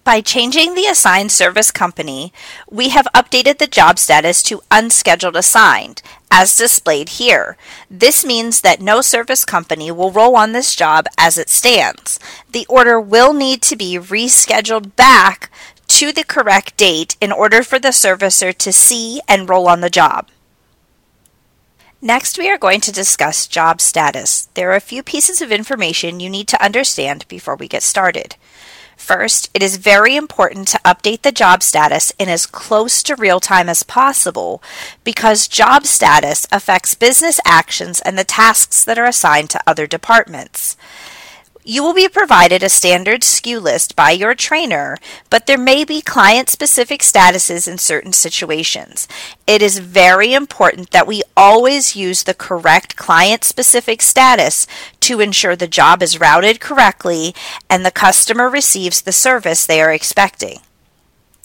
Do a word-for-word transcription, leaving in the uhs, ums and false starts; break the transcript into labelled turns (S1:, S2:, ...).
S1: By changing the assigned service company, we have updated the job status to unscheduled assigned, as displayed here. This means that no service company will roll on this job as it stands. The order will need to be rescheduled back to the correct date in order for the servicer to see and roll on the job. Next, we are going to discuss job status. There are a few pieces of information you need to understand before we get started. First, it is very important to update the job status in as close to real time as possible because job status affects business actions and the tasks that are assigned to other departments. You will be provided a standard S K U list by your trainer, but there may be client-specific statuses in certain situations. It is very important that we always use the correct client-specific status to ensure the job is routed correctly and the customer receives the service they are expecting.